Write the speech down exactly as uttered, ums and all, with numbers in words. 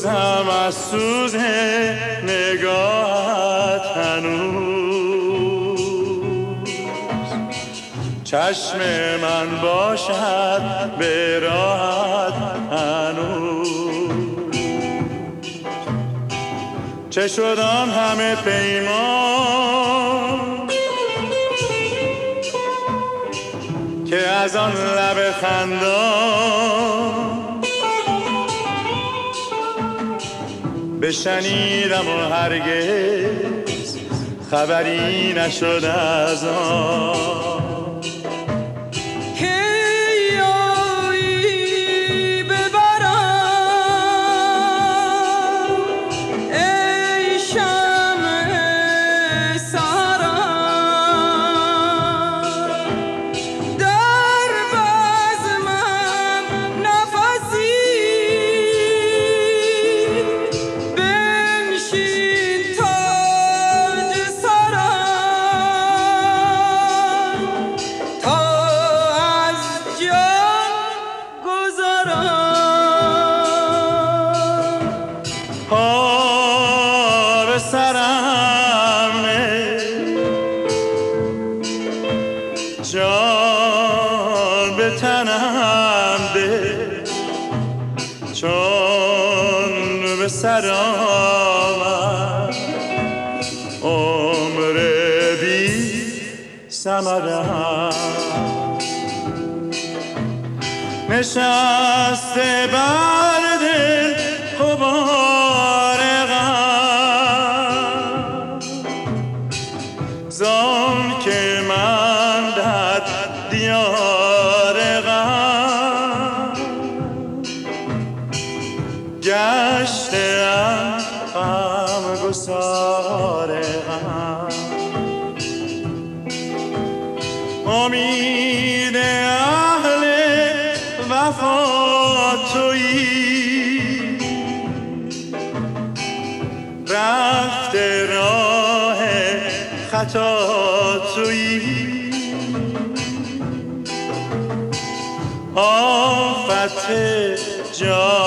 بسوزم از سوز نگاهت هنوز، چشم من باشد به راهت هنوز. چه شد آن همه پیمان که از آن لب خندان بشنیدم و هرگز خبری نشد از آن. پا به سرم نه، جان به تنم ده، چون به سر آمد عمر بی ثمرم. نشسته بر دل غبار غم، زان که من در دیار غم گشتم غم گسار غم. امید اهل وفا تویی، رفته راه خطا تویی. آفت جان